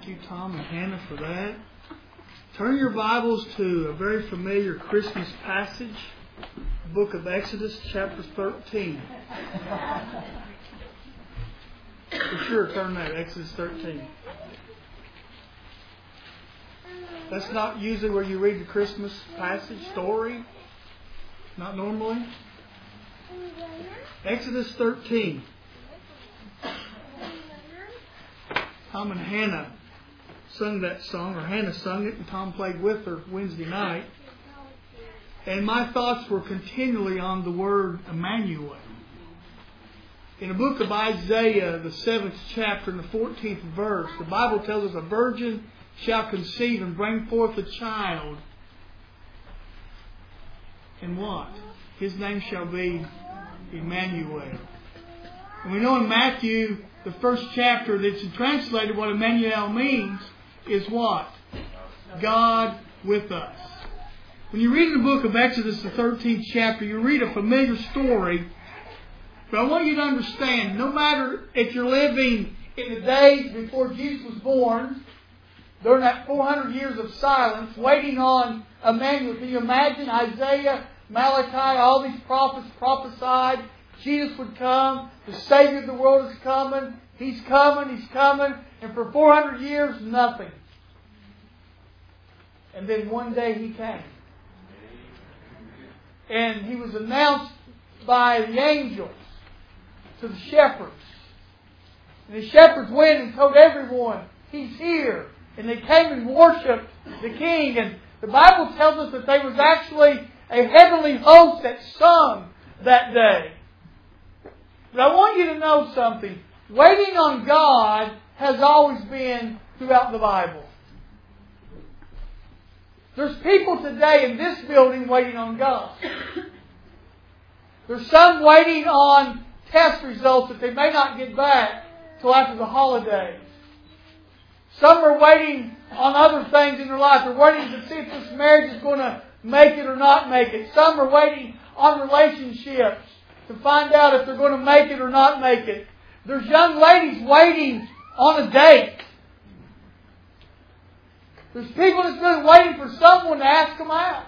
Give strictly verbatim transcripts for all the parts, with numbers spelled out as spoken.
you, Tom and Hannah, for that. Turn your Bibles to a very familiar Christmas passage, the book of Exodus, chapter thirteen. For sure, turn that, Exodus thirteen. That's not usually where you read the Christmas passage story. Not normally. Exodus thirteen. Tom and Hannah sung that song, or Hannah sung it, and Tom played with her Wednesday night. And my thoughts were continually on the word Emmanuel. In the book of Isaiah, the seventh chapter and the fourteenth verse, the Bible tells us a virgin shall conceive and bring forth a child. And what? His name shall be Emmanuel. And we know in Matthew, the first chapter, that's translated what Emmanuel means is what? God with us. When you read the book of Exodus, the thirteenth chapter, you read a familiar story. But I want you to understand, no matter if you're living in the days before Jesus was born, during that four hundred years of silence, waiting on Emmanuel. Can you imagine Isaiah, Malachi, all these prophets prophesied Jesus would come. The Savior of the world is coming. He's coming, He's coming. And for four hundred years, nothing. And then one day He came. And He was announced by the angels to the shepherds. And the shepherds went and told everyone, He's here. And they came and worshipped the King. And the Bible tells us that there was actually a heavenly host that sung that day. But I want you to know something. Waiting on God has always been throughout the Bible. There's people today in this building waiting on God. There's some waiting on test results that they may not get back till after the holidays. Some are waiting on other things in their life. They're waiting to see if this marriage is going to make it or not make it. Some are waiting on relationships to find out if they're going to make it or not make it. There's young ladies waiting on a date. There's people that's been waiting for someone to ask them out.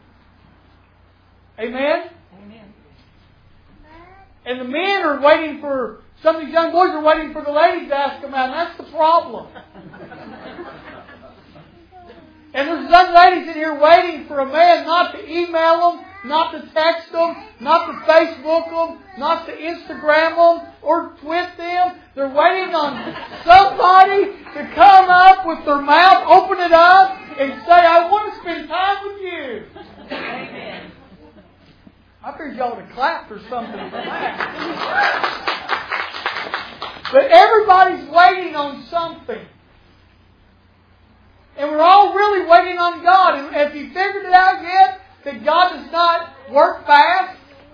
Amen? Amen. And the men are waiting for, some of these young boys are waiting for the ladies to ask them out. And that's the problem. And there's young ladies in here waiting for a man not to email them, not to text them, not to Facebook them, not to Instagram them or tweet them. They're waiting on somebody to come up with their mouth, open it up, and say, I want to spend time with you. Amen. I figured y'all would have clapped or something for that. But everybody's waiting on something. And we're all really waiting on God. And have you figured it out yet? That God does not work fast?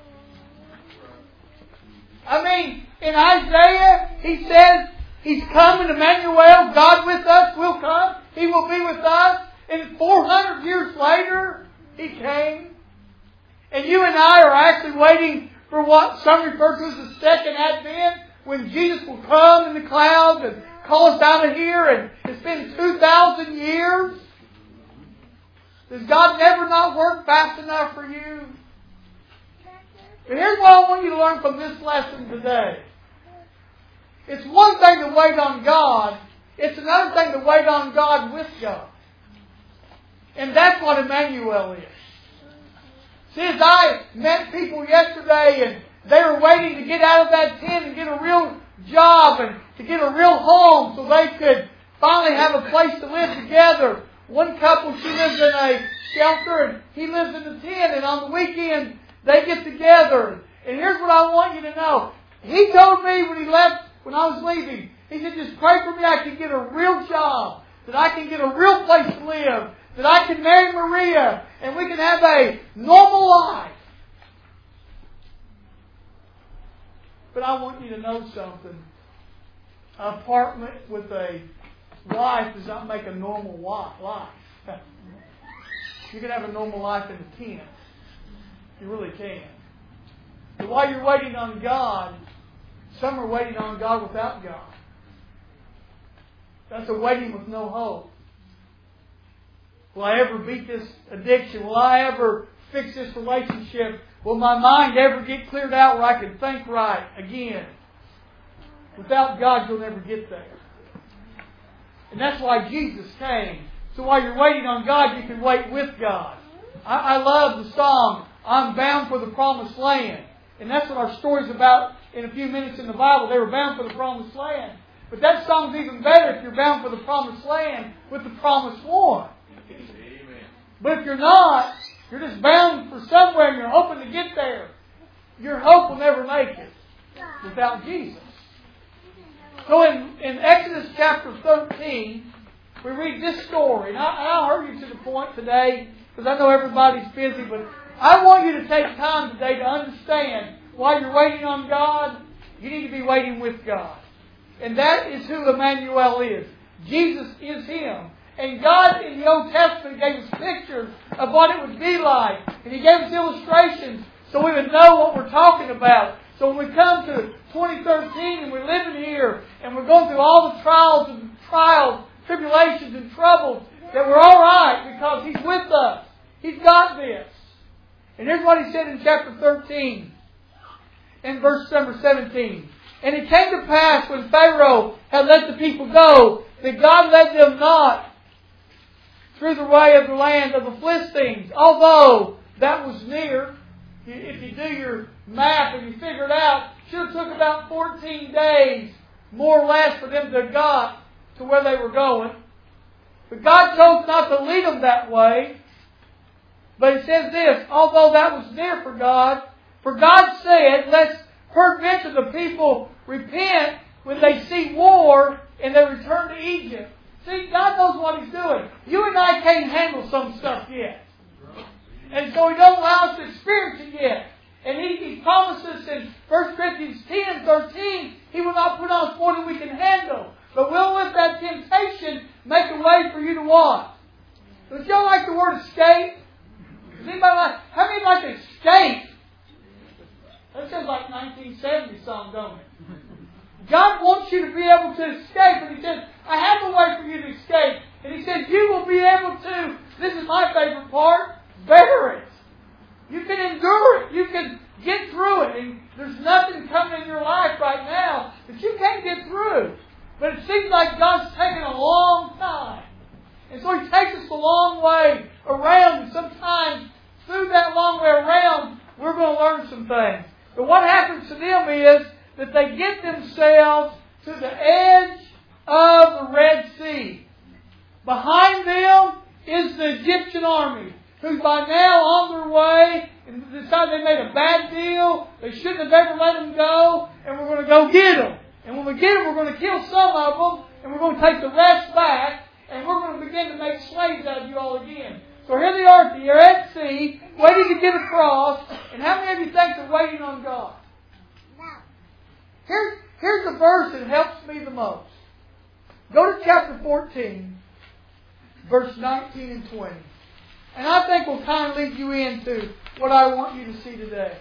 I mean, in Isaiah, He says He's coming, Emmanuel, God with us will come. He will be with us. And four hundred years later, He came. And you and I are actually waiting for what some refer to as the second advent, when Jesus will come in the clouds and call us out of here. And it's been two thousand years. Does God never not work fast enough for you? But here's what I want you to learn from this lesson today. It's one thing to wait on God. It's another thing to wait on God with God. And that's what Emmanuel is. See, as I met people yesterday and they were waiting to get out of that tent and get a real job and to get a real home so they could finally have a place to live together. One couple, she lives in a shelter and he lives in a tent, and on the weekend they get together. And here's what I want you to know. He told me when he left, when I was leaving, he said, just pray for me I can get a real job, that I can get a real place to live, that I can marry Maria, and we can have a normal life. But I want you to know something. An apartment with a wife does not make a normal life. You can have a normal life in a tent. You really can. But while you're waiting on God, some are waiting on God without God. That's a waiting with no hope. Will I ever beat this addiction? Will I ever fix this relationship? Will my mind ever get cleared out where I can think right again? Without God, you'll never get there. And that's why Jesus came. So while you're waiting on God, you can wait with God. I, I love the song, I'm bound for the promised land. And that's what our story's about in a few minutes in the Bible. They were bound for the promised land. But that song's even better if you're bound for the promised land with the promised one. Amen. But if you're not, you're just bound for somewhere and you're hoping to get there. Your hope will never make it without Jesus. So in, in Exodus chapter thirteen, we read this story. And I, I'll hurry you to the point today because I know everybody's busy. But I want you to take time today to understand while you're waiting on God, you need to be waiting with God. And that is who Emmanuel is. Jesus is Him. And God in the Old Testament gave us pictures of what it would be like. And He gave us illustrations so we would know what we're talking about. So when we come to twenty thirteen and we're living here and we're going through all the trials and trials, tribulations and troubles, that we're all right because He's with us. He's got this. And here's what He said in chapter thirteen, in verse number seventeen. And it came to pass when Pharaoh had let the people go, that God led them not through the way of the land of the Philistines, although that was near. If you do your math and you figure it out, it should have took about fourteen days, more or less, for them to have got to where they were going. But God chose not to lead them that way. But it says this, although that was near for God, for God said, lest peradventure the people repent when they see war and they return to Egypt. See, God knows what He's doing. You and I can't handle some stuff yet. And so He doesn't allow us to experience it yet. And He, he promises in First Corinthians ten, thirteen, He will not put on us more than we can handle. But will with that temptation make a way for you to walk. Does y'all like the word escape? Does anybody like, how many like to escape? That sounds like nineteen seventy song, don't it? God wants you to be able to escape. And He says, I have a way for you to escape. And He says, you will be able to, this is my favorite part, bear it. You can endure it. You can get through it. And there's nothing coming in your life right now that you can't get through. But it seems like God's taking a long time. And so He takes us a long way around. And sometimes through that long way around, we're going to learn some things. But what happens to them is that they get themselves to the edge of the Red Sea. Behind them is the Egyptian army, who's by now on their way and decided they made a bad deal. They shouldn't have ever let them go, and we're going to go get them. And when we get them, we're going to kill some of them, and we're going to take the rest back, and we're going to begin to make slaves out of you all again. So here they are at the Red Sea, waiting to get across. And how many of you think they're waiting on God? Here's, here's the verse that helps me the most. Go to chapter fourteen, verse nineteen and twenty. And I think will kind of lead you into what I want you to see today.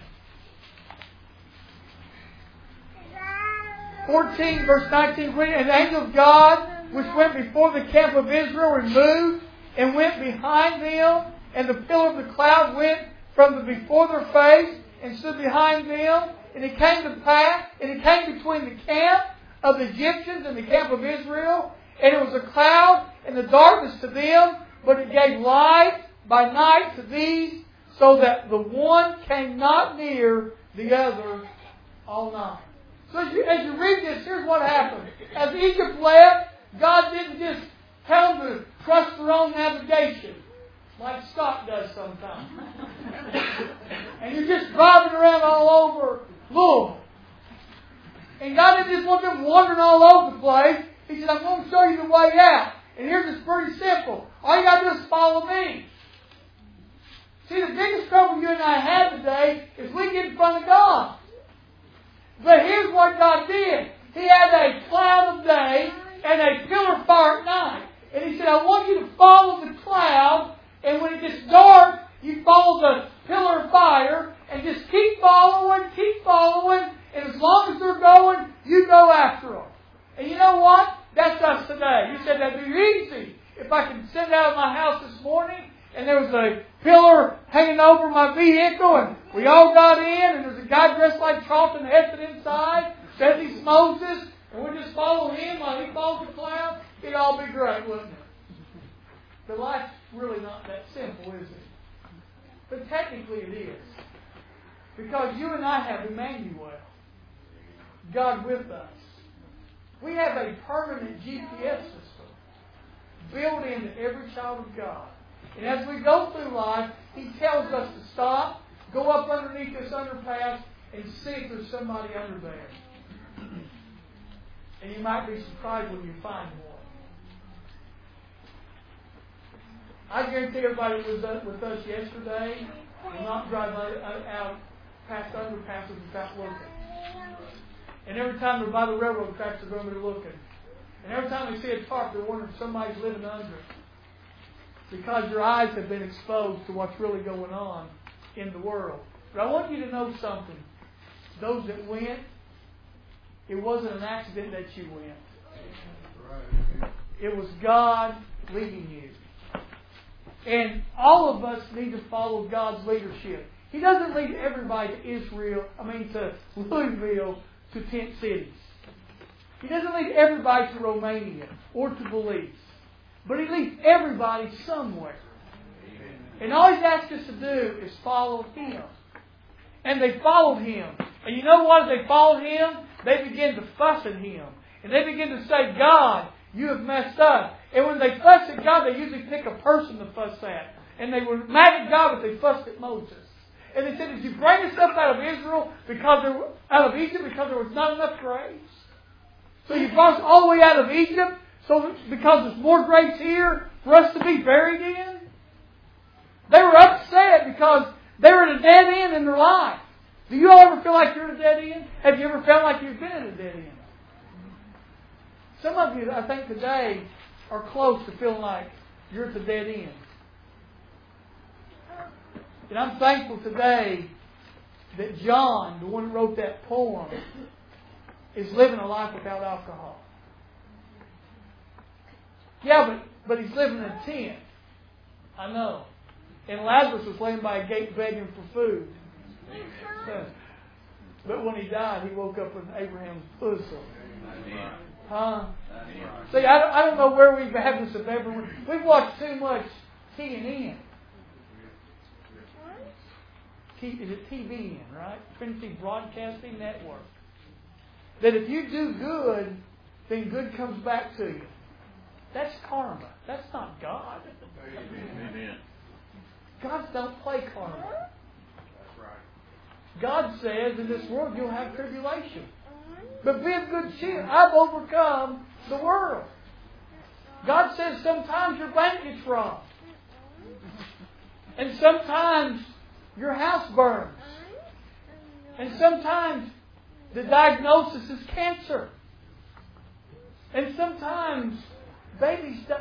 fourteen, verse nineteen, twenty. And the angel of God, which went before the camp of Israel, removed and went behind them, and the pillar of the cloud went from the before their face and stood behind them. And it came to pass, and it came between the camp of the Egyptians and the camp of Israel, and it was a cloud and the darkness to them, but it gave light by night to these, so that the one came not near the other all night. So as you, as you read this, here's what happened. As Egypt left, God didn't just tell them to trust their own navigation, like Scott does sometimes. And you're just driving around all over Louisville. And God didn't just want them wandering all over the place. He said, I'm going to show you the way out. And here's it's pretty simple. All you got to do is follow me. See, the biggest trouble you and I have today is we get in front of God. But here's what God did. He had a cloud of day and a pillar of fire at night. And He said, I want you to follow the cloud. And when it gets dark, you follow the pillar of fire. And just keep following, keep following. And as long as they're going, you go after them. And you know what? That's us today. yesterday. You said that'd be easy. If I could sit out of my house this morning and there was a pillar hanging over my vehicle and we all got in and there's a guy dressed like Charlton Heston inside, says he's Moses, and we just follow him while he follows the cloud, it'd all be great, wouldn't it? But life's really not that simple, is it? But technically it is. Because you and I have Emmanuel, God with us. We have a permanent G P S system built into every child of God. And as we go through life, He tells us to stop, go up underneath this underpass, and see if there's somebody under there. And you might be surprised when you find one. I guarantee everybody that was with us yesterday will not drive out past underpasses without looking. And every time they're by the railroad tracks, they're going to be looking. And every time they see a tarp, they're wondering if somebody's living under it. Because your eyes have been exposed to what's really going on in the world. But I want you to know something. Those that went, it wasn't an accident that you went. It was God leading you. And all of us need to follow God's leadership. He doesn't lead everybody to Israel, I mean to Louisville, to tent cities. He doesn't lead everybody to Romania or to Belize. But He leads everybody somewhere. And all He's asked us to do is follow Him. And they followed Him. And you know what? As they followed Him, they began to fuss at Him. And they began to say, God, you have messed up. And when they fuss at God, they usually pick a person to fuss at. And they were mad at God, but they fussed at Moses. And they said, did you bring us up out of Israel because there, out of Egypt because there was not enough graves? So you brought us all the way out of Egypt so because there's more graves here for us to be buried in? They were upset because they were at a dead end in their life. Do you all ever feel like you're at a dead end? Have you ever felt like you've been at a dead end? Some of you, I think today, are close to feeling like you're at the dead end. And I'm thankful today that John, the one who wrote that poem, is living a life without alcohol. Yeah, but, but he's living in a tent. I know. And Lazarus was laying by a gate begging for food. But when he died, he woke up in Abraham's bosom. Huh? See, I don't, I don't know where we've had this of everyone. We've watched too much T N N. T, is it T V N, right? Trinity Broadcasting Network. That if you do good, then good comes back to you. That's karma. That's not God. Amen. God don't play karma. That's right. God says in this world you'll have tribulation. But be of good cheer. I've overcome the world. God says sometimes your bank gets robbed. And sometimes your house burns. And sometimes the diagnosis is cancer. And sometimes babies die.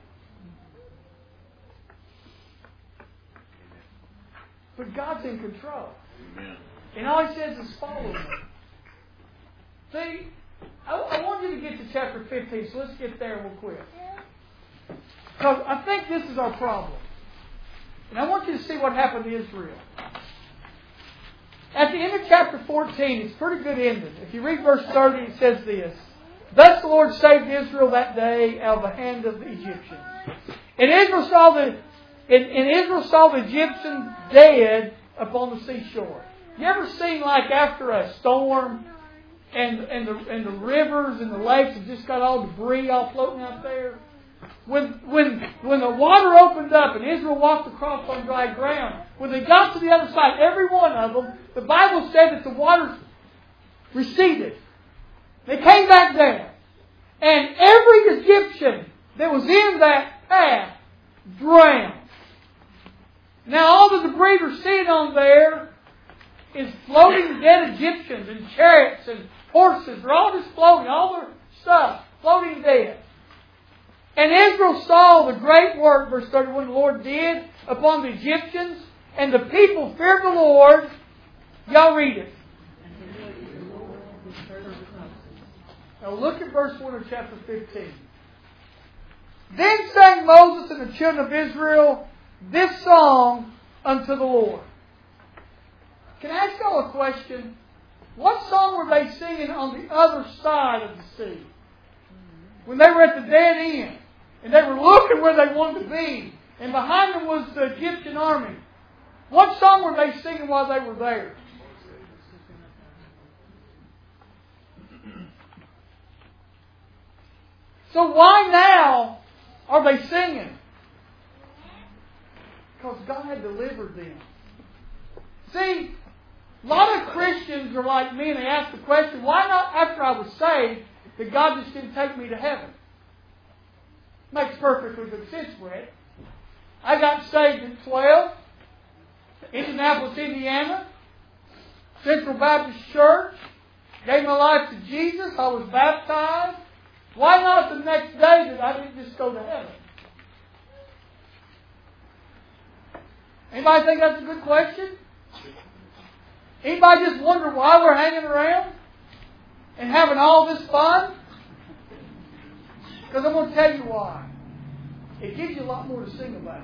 But God's in control. Amen. And all He says is follow me. See, I, I want you to get to chapter fifteen, so let's get there real quick. Because I think this is our problem. And I want you to see what happened to Israel. At the end of chapter fourteen, it's a pretty good ending. If you read verse thirty, it says this. Thus the Lord saved Israel that day out of the hand of the Egyptians. And Israel saw the, and, and Israel saw the Egyptians dead upon the seashore. You ever seen like after a storm and, and, the, and the rivers and the lakes have just got all debris all floating out there? When, when, when the water opened up and Israel walked across on dry ground, when they got to the other side, every one of them, the Bible said that the waters receded. They came back down. And every Egyptian that was in that path drowned. Now all the debris we're seeing on there is floating dead Egyptians and chariots and horses. They're all just floating. All their stuff floating dead. And Israel saw the great work, verse thirty-one, the Lord did upon the Egyptians, and the people feared the Lord. Y'all read it. Now look at verse one of chapter fifteen. Then sang Moses and the children of Israel this song unto the Lord. Can I ask y'all a question? What song were they singing on the other side of the sea? When they were at the dead end, and they were looking where they wanted to be, and behind them was the Egyptian army. What song were they singing while they were there? So why now are they singing? Because God had delivered them. See, a lot of Christians are like me and they ask the question, why not after I was saved did God just didn't take me to heaven? Makes perfectly good sense, Brett. I got saved at twelve, Indianapolis, Indiana, Central Baptist Church, gave my life to Jesus, I was baptized. Why not the next day did I didn't just go to heaven? Anybody think that's a good question? Anybody just wonder why we're hanging around and having all this fun? Because I'm going to tell you why. It gives you a lot more to sing about.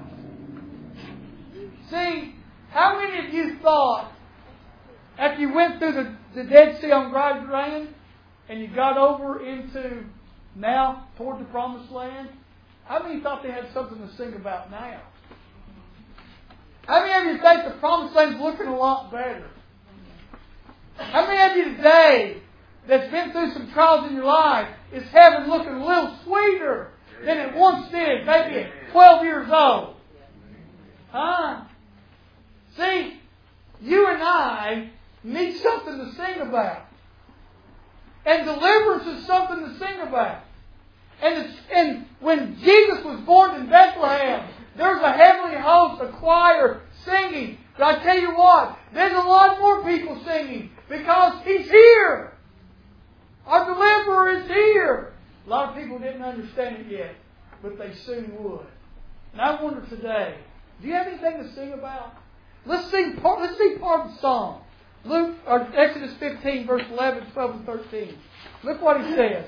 See, how many of you thought, after you went through the, the Dead Sea on dry land, and you got over into now toward the Promised Land, how many thought they had something to sing about now? How many of you think the Promised Land's looking a lot better? How many of you today that's been through some trials in your life is heaven looking a little sweeter than it once did, maybe at twelve years old? Huh? See, you and I need something to sing about. And deliverance is something to sing about. And, it's, and when Jesus was born in Bethlehem, there was a heavenly host, a choir singing. But I tell you what, there's a lot more people singing because He's here. Our deliverer is here. A lot of people didn't understand it yet, but they soon would. And I wonder today, do you have anything to sing about? Let's sing part, let's sing part of the song. Luke, or Exodus fifteen, verse eleven, twelve, and thirteen. Look what he says.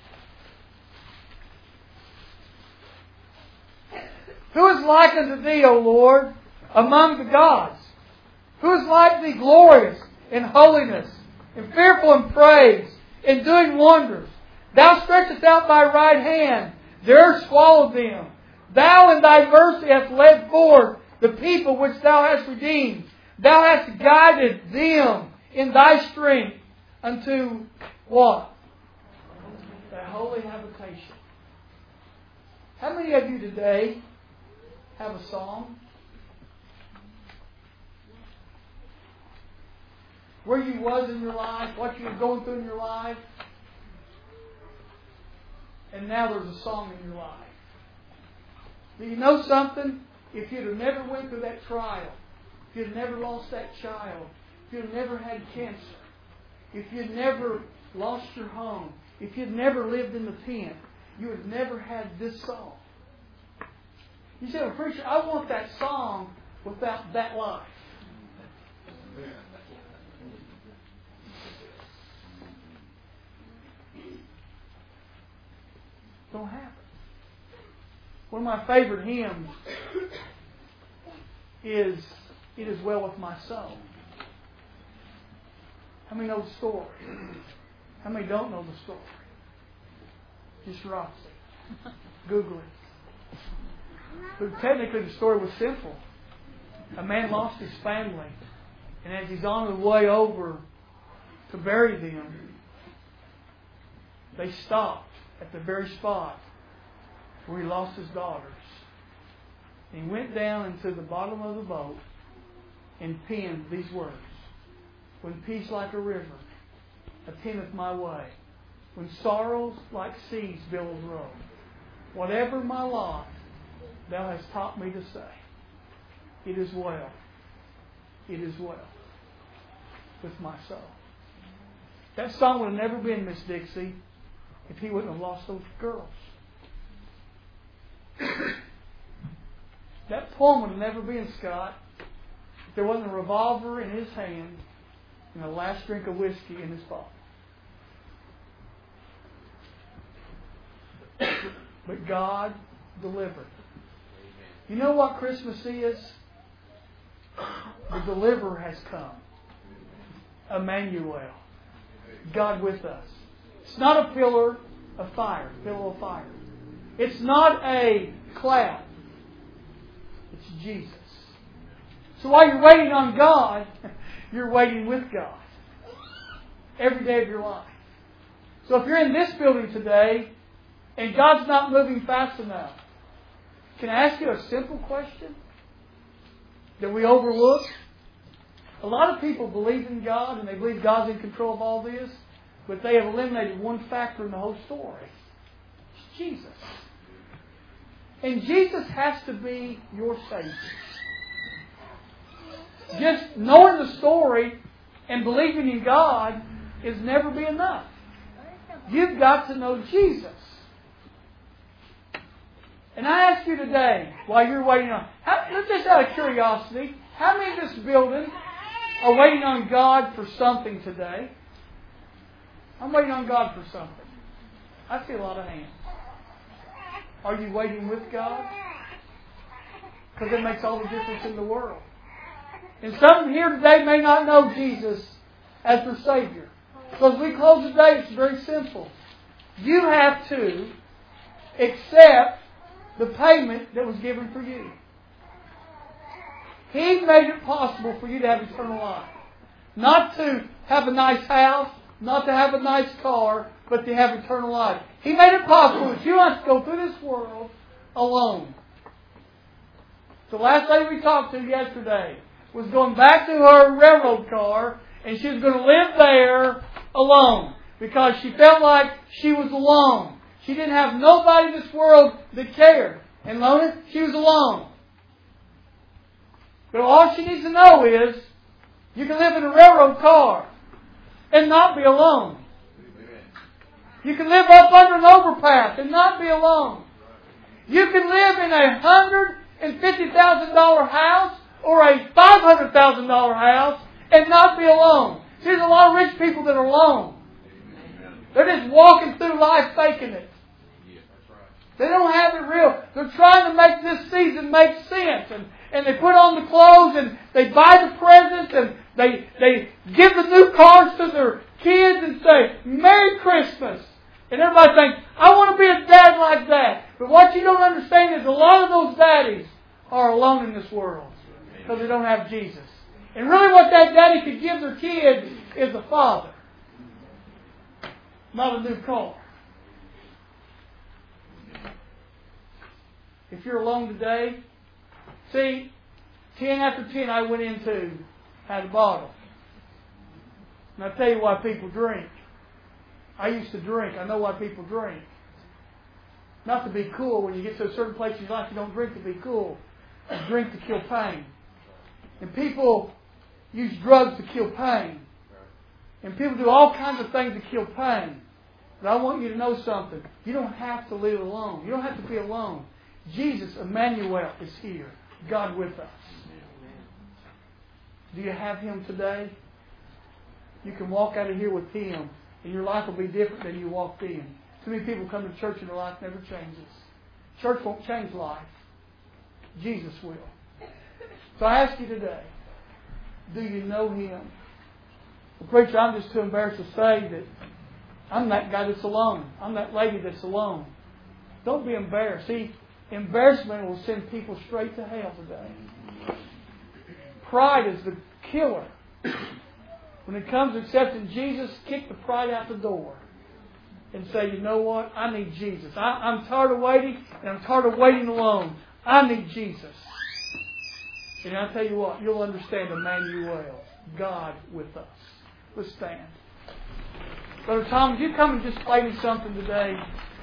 Who is like unto thee, O Lord, among the gods? Who is like thee, glorious in holiness, and fearful in praise, in doing wonders? Thou stretchest out thy right hand, the earth swallowed them. Thou in thy mercy hast led forth the people which thou hast redeemed. Thou hast guided them in thy strength unto what? Thy holy habitation. How many of you today have a song? Where you was in your life, what you were going through in your life, and now there's a song in your life. Do you know something? If you'd have never went through that trial, if you'd never lost that child, if you'd never had cancer, if you'd never lost your home, if you'd never lived in the tent, you would have never had this song. You say, well, preacher, I want that song without that life. Don't happen. One of my favorite hymns is It Is Well With My Soul. How many know the story? How many don't know the story? Just Roxy. Google it. But technically the story was simple. A man lost his family, and as he's on the way over to bury them, they stopped at the very spot where he lost his daughters. And he went down into the bottom of the boat and penned these words. When peace like a river attendeth my way, when sorrows like seas billows roll, whatever my lot, thou hast taught me to say, it is well, it is well with my soul. That song would have never been Miss Dixie if he wouldn't have lost those girls. That poem would have never been, Scott, if there wasn't a revolver in his hand and a last drink of whiskey in his bottle. But God delivered. You know what Christmas is? The deliverer has come. Emmanuel. God with us. It's not a pillar of fire, pillar of fire. It's not a cloud. It's Jesus. So while you're waiting on God, you're waiting with God. Every day of your life. So if you're in this building today and God's not moving fast enough, can I ask you a simple question that we overlook? A lot of people believe in God and they believe God's in control of all this, but they have eliminated one factor in the whole story. It's Jesus. And Jesus has to be your Savior. Just knowing the story and believing in God is never be enough. You've got to know Jesus. And I ask you today, while you're waiting on, how, let's just out of curiosity, how many in this building are waiting on God for something today? I'm waiting on God for something. I see a lot of hands. Are you waiting with God? Because it makes all the difference in the world. And some here today may not know Jesus as their Savior. So as we close today, it's very simple. You have to accept the payment that was given for you. He made it possible for you to have eternal life. Not to have a nice house, not to have a nice car, but to have eternal life. He made it possible that you don't have to go through this world alone. The last lady we talked to yesterday was going back to her railroad car, and she was going to live there alone because she felt like she was alone. She didn't have nobody in this world that cared. And Lona, she was alone. But all she needs to know is you can live in a railroad car and not be alone. You can live up under an overpass and not be alone. You can live in a one hundred fifty thousand dollars house or a five hundred thousand dollars house and not be alone. See, there's a lot of rich people that are alone. They're just walking through life faking it. They don't have it real. They're trying to make this season make sense. And, and they put on the clothes and they buy the presents and they, they give the new cars to their kids and say, Merry Christmas. And everybody thinks, I want to be a dad like that. But what you don't understand is a lot of those daddies are alone in this world because they don't have Jesus. And really what that daddy could give their kids is a father, not a new car. If you're alone today, see, ten after ten I went into, had a bottle. And I'll tell you why people drink. I used to drink. I know why people drink. Not to be cool. When you get to a certain place in your life, you don't drink to be cool. You drink to kill pain. And people use drugs to kill pain. And people do all kinds of things to kill pain. But I want you to know something. You don't have to live alone. You don't have to be alone. Jesus, Emmanuel, is here. God with us. Do you have Him today? You can walk out of here with Him, and your life will be different than you walked in. Too many people come to church and their life never changes. Church won't change life. Jesus will. So I ask you today, do you know Him? Well, preacher, I'm just too embarrassed to say that I'm that guy that's alone. I'm that lady that's alone. Don't be embarrassed. See, embarrassment will send people straight to hell today. Pride is the killer. When it comes to accepting Jesus, kick the pride out the door and say, you know what? I need Jesus. I, I'm tired of waiting, and I'm tired of waiting alone. I need Jesus. And I'll tell you what, you'll understand Emmanuel, God with us. Let's stand. Brother Tom, would you come and just play me something today?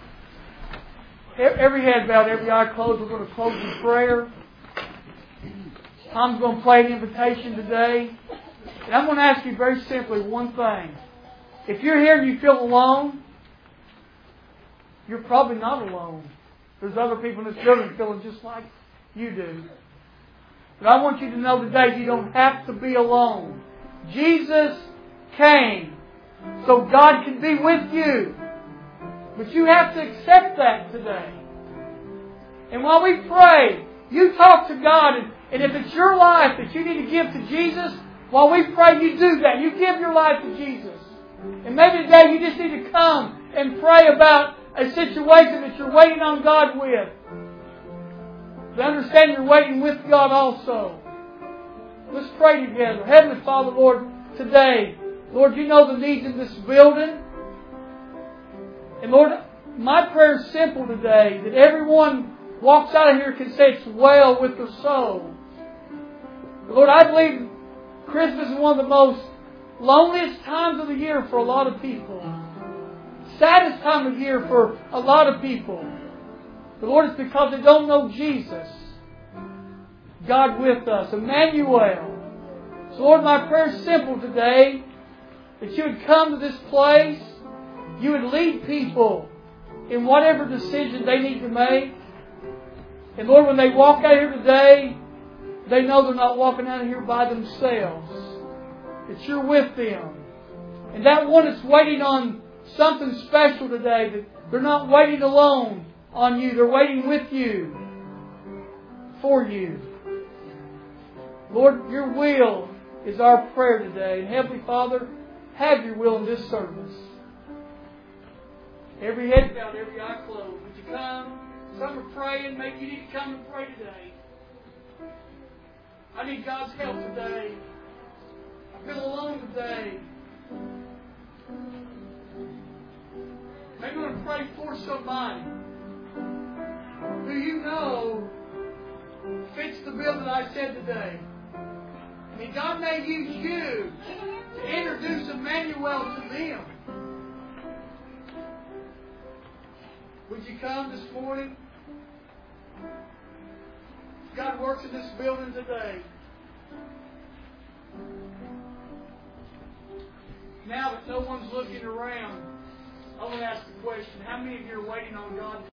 Every head bowed, every eye closed. We're going to close in prayer. Tom's going to play an invitation today. And I'm going to ask you very simply one thing. If you're here and you feel alone, you're probably not alone. There's other people in this building feeling just like you do. But I want you to know today you don't have to be alone. Jesus came so God can be with you. But you have to accept that today. And while we pray, you talk to God. And, and if it's your life that you need to give to Jesus, while we pray, you do that. You give your life to Jesus. And maybe today you just need to come and pray about a situation that you're waiting on God with. But understand you're waiting with God also. Let's pray together. Heavenly Father, Lord, today, Lord, you know the needs in this building. And Lord, my prayer is simple today, that everyone walks out of here can say it's well with their soul. But Lord, I believe Christmas is one of the most loneliest times of the year for a lot of people. Saddest time of year for a lot of people. But Lord, it's because they don't know Jesus. God with us, Emmanuel. So Lord, my prayer is simple today, that you would come to this place, you would lead people in whatever decision they need to make. And Lord, when they walk out here today, they know they're not walking out of here by themselves. That you're with them. And that one that's waiting on something special today, that they're not waiting alone on you. They're waiting with you. For you. Lord, your will is our prayer today. And Heavenly Father, have your will in this service. Every head bowed, every eye closed. Would you come? Some are praying. Maybe you need to come and pray today. I need God's help today. I feel alone today. Maybe you want to pray for somebody who you know fits the bill that I said today. I mean, God may use you to introduce Emmanuel to them. Would you come this morning? God works in this building today. Now that no one's looking around, I want to ask a question. How many of you are waiting on God?